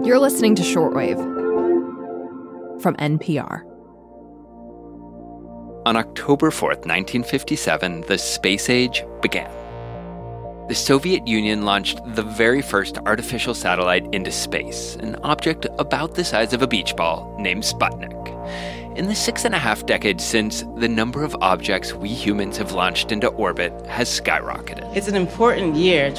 You're listening to Shortwave from NPR. On October 4th, 1957, the space age began. The Soviet Union launched the very first artificial satellite into space, an object about the size of a beach ball named Sputnik. In the 6.5 decades since, the number of objects we humans have launched into orbit has skyrocketed. It's an important year,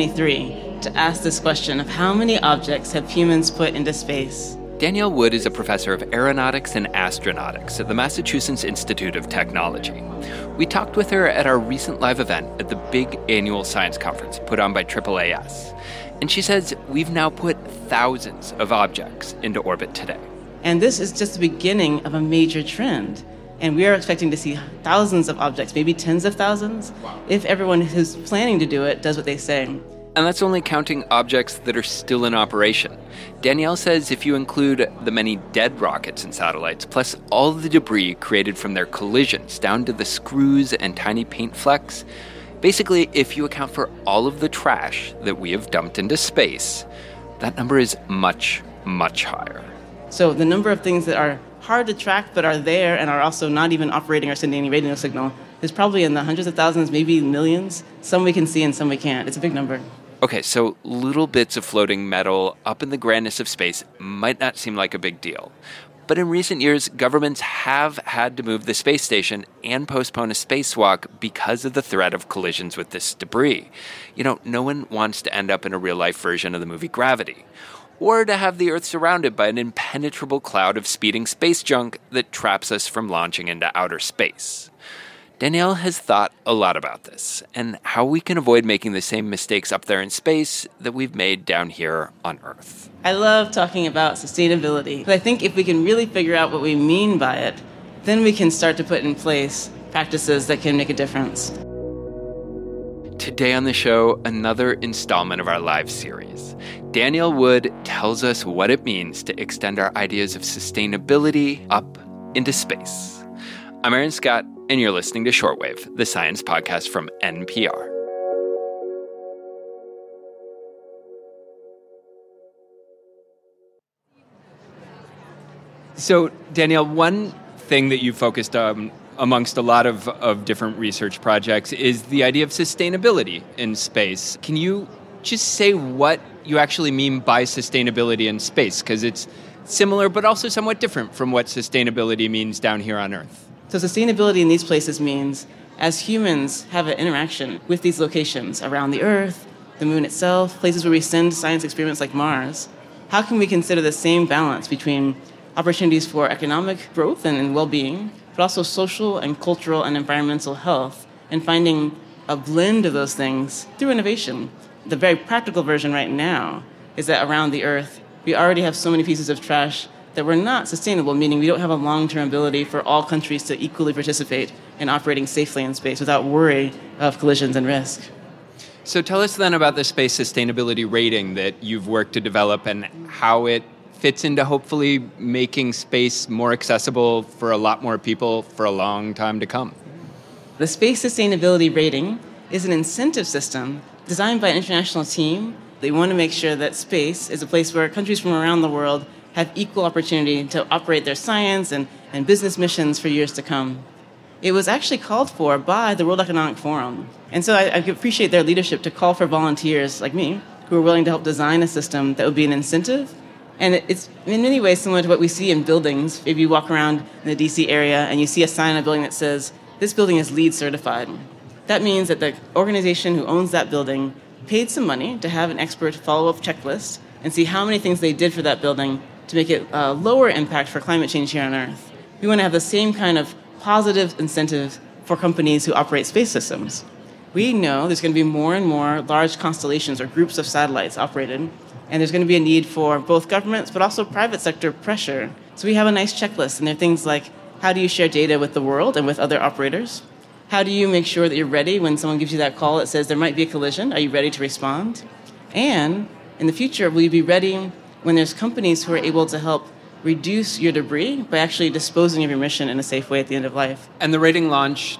2023, to ask this question of how many objects have humans put into space? Danielle Wood is a professor of aeronautics and astronautics at the Massachusetts Institute of Technology. We talked with her at our recent live event at the big annual science conference put on by AAAS. And she says we've now put thousands of objects into orbit today. And this is just the beginning of a major trend. And we are expecting to see thousands of objects, maybe tens of thousands, if everyone who's planning to do it does what they say. And that's only counting objects that are still in operation. Danielle says if you include the many dead rockets and satellites, plus all the debris created from their collisions down to the screws and tiny paint flecks, basically, if you account for all of the trash that we have dumped into space, that number is much, much higher. So the number of things that are hard to track but are there and are also not even operating or sending any radio signal is probably in the hundreds of thousands, maybe millions. Some we can see and some we can't. It's a big number. Okay, so little bits of floating metal up in the grandness of space might not seem like a big deal. But in recent years, governments have had to move the space station and postpone a spacewalk because of the threat of collisions with this debris. You know, no one wants to end up in a real-life version of the movie Gravity, or to have the Earth surrounded by an impenetrable cloud of speeding space junk that traps us from launching into outer space. Danielle has thought a lot about this and how we can avoid making the same mistakes up there in space that we've made down here on Earth. I love talking about sustainability, but I think if we can really figure out what we mean by it, then we can start to put in place practices that can make a difference. Today on the show, another installment of our live series. Danielle Wood tells us what it means to extend our ideas of sustainability up into space. I'm Aaron Scott, and you're listening to Shortwave, the science podcast from NPR. So, Danielle, one thing that you focused on amongst a lot of different research projects is the idea of sustainability in space. Can you just say what you actually mean by sustainability in space? Because it's similar but also somewhat different from what sustainability means down here on Earth. So sustainability in these places means as humans have an interaction with these locations around the Earth, the moon itself, places where we send science experiments like Mars, how can we consider the same balance between opportunities for economic growth and well-being, but also social and cultural and environmental health, and finding a blend of those things through innovation? The very practical version right now is that around the Earth, we already have so many pieces of trash that were not sustainable, meaning we don't have a long-term ability for all countries to equally participate in operating safely in space without worry of collisions and risk. So tell us then about the space sustainability rating that you've worked to develop and how it fits into hopefully making space more accessible for a lot more people for a long time to come. The Space Sustainability Rating is an incentive system designed by an international team. They want to make sure that space is a place where countries from around the world have equal opportunity to operate their science and business missions for years to come. It was actually called for by the World Economic Forum. And so I appreciate their leadership to call for volunteers like me who are willing to help design a system that would be an incentive. And it's in many ways similar to what we see in buildings. If you walk around in the DC area and you see a sign on a building that says, this building is LEED certified. That means that the organization who owns that building paid some money to have an expert follow-up checklist and see how many things they did for that building to make it a lower impact for climate change here on Earth. We want to have the same kind of positive incentives for companies who operate space systems. We know there's going to be more and more large constellations or groups of satellites operated, and there's going to be a need for both governments but also private sector pressure. So we have a nice checklist, and there are things like, how do you share data with the world and with other operators? How do you make sure that you're ready when someone gives you that call that says there might be a collision? Are you ready to respond? And in the future, will you be ready when there's companies who are able to help reduce your debris by actually disposing of your mission in a safe way at the end of life? And the rating launched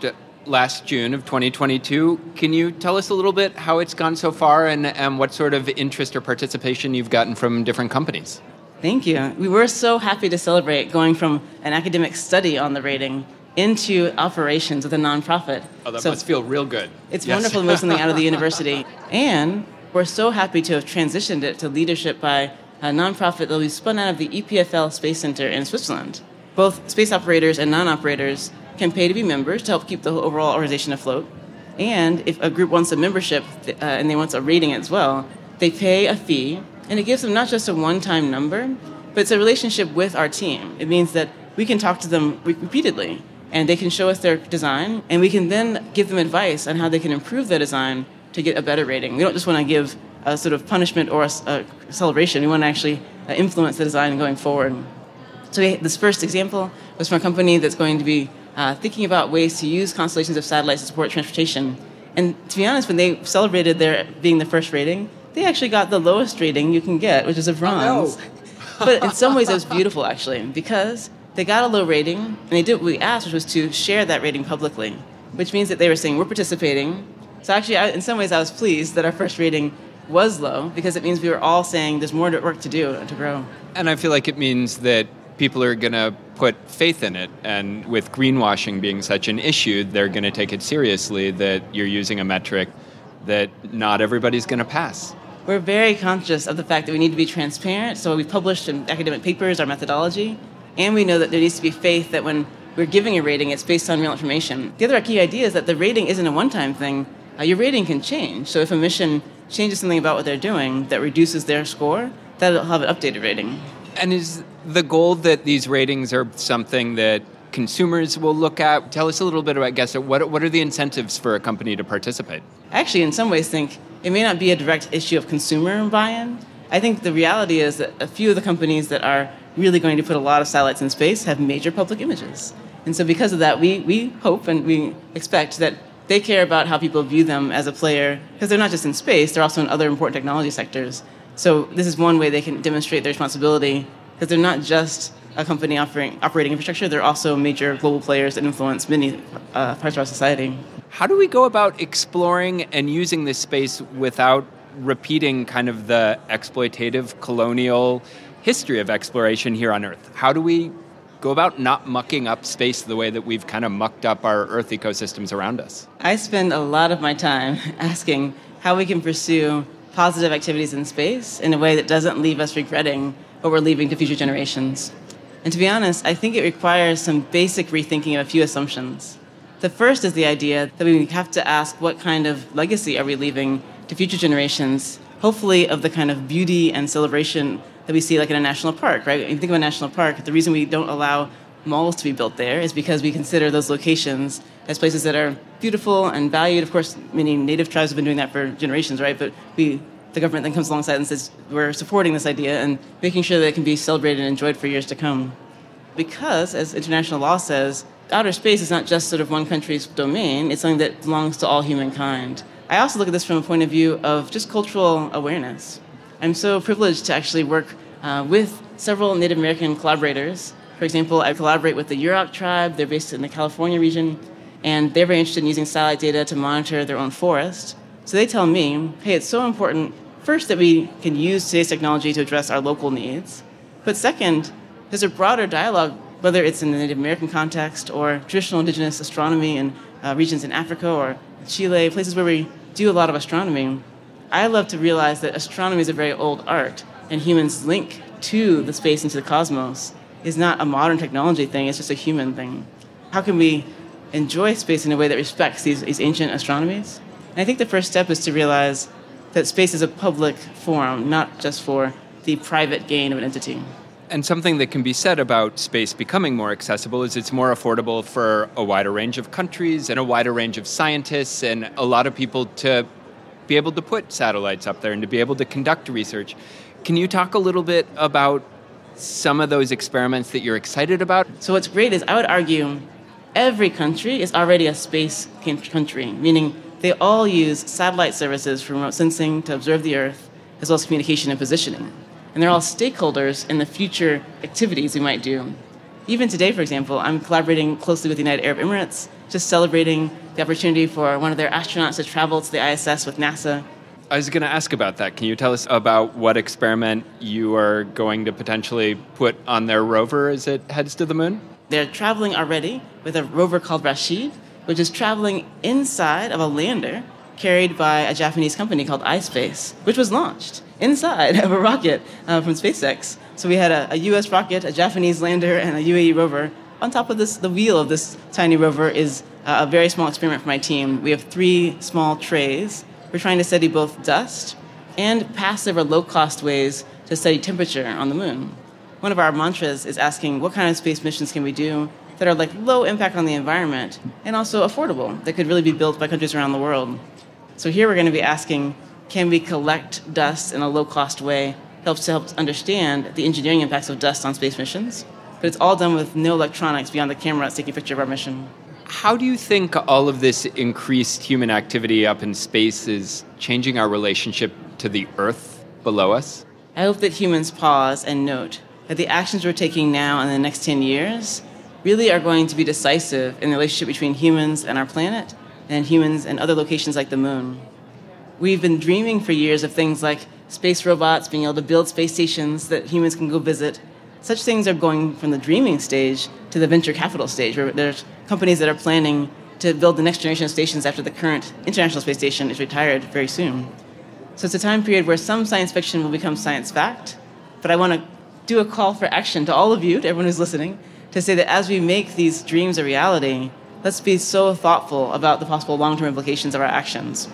last June of 2022. Can you tell us a little bit how it's gone so far and what sort of interest or participation you've gotten from different companies? Thank you. We were so happy to celebrate going from an academic study on the rating into operations with a nonprofit. Oh, that must feel real good. It's Yes. wonderful to move something out of the university. And we're so happy to have transitioned it to leadership by a nonprofit that will be spun out of the EPFL Space Center in Switzerland. Both space operators and non-operators can pay to be members to help keep the overall organization afloat. And if a group wants a membership and they want a rating as well, they pay a fee, and it gives them not just a one-time number, but it's a relationship with our team. It means that we can talk to them repeatedly, and they can show us their design, and we can then give them advice on how they can improve their design to get a better rating. We don't just want to give a sort of punishment or a celebration. We want to actually influence the design going forward. So this first example was from a company that's going to be thinking about ways to use constellations of satellites to support transportation. And to be honest, when they celebrated their being the first rating, they actually got the lowest rating you can get, which is a bronze. Oh, no. But in some ways, it was beautiful, actually, because they got a low rating, and they did what we asked, which was to share that rating publicly, which means that they were saying, we're participating. So actually, in some ways, I was pleased that our first rating was low, because it means we were all saying there's more work to do to grow. And I feel like it means that people are going to put faith in it. And with greenwashing being such an issue, they're going to take it seriously that you're using a metric that not everybody's going to pass. We're very conscious of the fact that we need to be transparent, so we published in academic papers our methodology, and we know that there needs to be faith that when we're giving a rating, it's based on real information. The other key idea is that the rating isn't a one-time thing. Your rating can change. So if a mission changes something about what they're doing that reduces their score, that'll have an updated rating. And is the goal that these ratings are something that consumers will look at? Tell us a little bit about, I guess, what are the incentives for a company to participate? I actually, in some ways, think it may not be a direct issue of consumer buy-in. I think the reality is that a few of the companies that are really going to put a lot of satellites in space have major public images. And so because of that, we hope and we expect that they care about how people view them as a player, because they're not just in space, they're also in other important technology sectors. So this is one way they can demonstrate their responsibility, because they're not just a company operating infrastructure, they're also major global players that influence many parts of our society. How do we go about exploring and using this space without repeating kind of the exploitative colonial history of exploration here on Earth? How do we go about not mucking up space the way that we've kind of mucked up our Earth ecosystems around us? I spend a lot of my time asking how we can pursue positive activities in space in a way that doesn't leave us regretting what we're leaving to future generations. And to be honest, I think it requires some basic rethinking of a few assumptions. The first is the idea that we have to ask what kind of legacy are we leaving to future generations, hopefully of the kind of beauty and celebration that we see like in a national park, right? If you think of a national park, the reason we don't allow malls to be built there is because we consider those locations as places that are beautiful and valued. Of course, many native tribes have been doing that for generations, right? But the government then comes alongside and says, we're supporting this idea and making sure that it can be celebrated and enjoyed for years to come. Because, as international law says, outer space is not just sort of one country's domain, it's something that belongs to all humankind. I also look at this from a point of view of just cultural awareness. I'm so privileged to actually work with several Native American collaborators. For example, I collaborate with the Yurok tribe. They're based in the California region, and they're very interested in using satellite data to monitor their own forest. So they tell me, hey, it's so important, first, that we can use today's technology to address our local needs. But second, there's a broader dialogue, whether it's in the Native American context or traditional indigenous astronomy in regions in Africa or Chile, places where we do a lot of astronomy. I love to realize that astronomy is a very old art, and humans' link to the space and to the cosmos is not a modern technology thing, it's just a human thing. How can we enjoy space in a way that respects these ancient astronomies? And I think the first step is to realize that space is a public forum, not just for the private gain of an entity. And something that can be said about space becoming more accessible is it's more affordable for a wider range of countries and a wider range of scientists and a lot of people to be able to put satellites up there and to be able to conduct research. Can you talk a little bit about some of those experiments that you're excited about? So what's great is I would argue every country is already a space country, meaning they all use satellite services for remote sensing to observe the Earth, as well as communication and positioning. And they're all stakeholders in the future activities we might do. Even today, for example, I'm collaborating closely with the United Arab Emirates, just celebrating the opportunity for one of their astronauts to travel to the ISS with NASA. I was going to ask about that. Can you tell us about what experiment you are going to potentially put on their rover as it heads to the moon? They're traveling already with a rover called Rashid, which is traveling inside of a lander carried by a Japanese company called iSpace, which was launched inside of a rocket from SpaceX. So we had a U.S. rocket, a Japanese lander, and a UAE rover. On top of this, the wheel of this tiny rover is a very small experiment for my team. We have 3 small trays. We're trying to study both dust and passive or low-cost ways to study temperature on the moon. One of our mantras is asking what kind of space missions can we do that are like low impact on the environment and also affordable, that could really be built by countries around the world. So here we're going to be asking, can we collect dust in a low-cost way? Helps understand the engineering impacts of dust on space missions. But it's all done with no electronics beyond the camera that's taking a picture of our mission. How do you think all of this increased human activity up in space is changing our relationship to the Earth below us? I hope that humans pause and note that the actions we're taking now in the next 10 years really are going to be decisive in the relationship between humans and our planet and humans and other locations like the moon. We've been dreaming for years of things like space robots, being able to build space stations that humans can go visit. Such things are going from the dreaming stage to the venture capital stage, where there's companies that are planning to build the next generation of stations after the current International Space Station is retired very soon. So it's a time period where some science fiction will become science fact, but I want to do a call for action to all of you, to everyone who's listening, to say that as we make these dreams a reality, let's be so thoughtful about the possible long-term implications of our actions.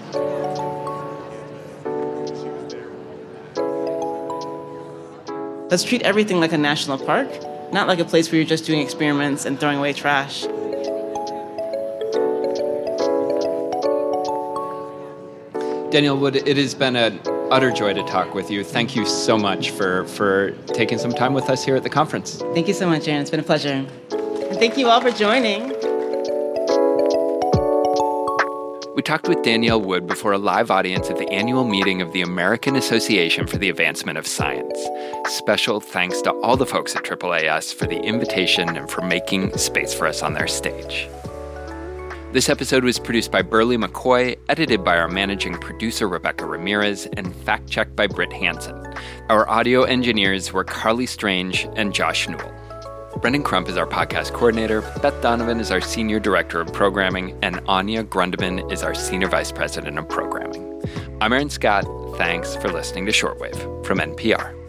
Let's treat everything like a national park, not like a place where you're just doing experiments and throwing away trash. Daniel Wood, it has been an utter joy to talk with you. Thank you so much for taking some time with us here at the conference. Thank you so much, Aaron. It's been a pleasure. And thank you all for joining. We talked with Danielle Wood before a live audience at the annual meeting of the American Association for the Advancement of Science. Special thanks to all the folks at AAAS for the invitation and for making space for us on their stage. This episode was produced by Burley McCoy, edited by our managing producer Rebecca Ramirez, and fact-checked by Britt Hansen. Our audio engineers were Carly Strange and Josh Newell. Brendan Crump is our podcast coordinator, Beth Donovan is our senior director of programming, and Anya Grundeman is our senior vice president of programming. I'm Aaron Scott. Thanks for listening to Shortwave from NPR.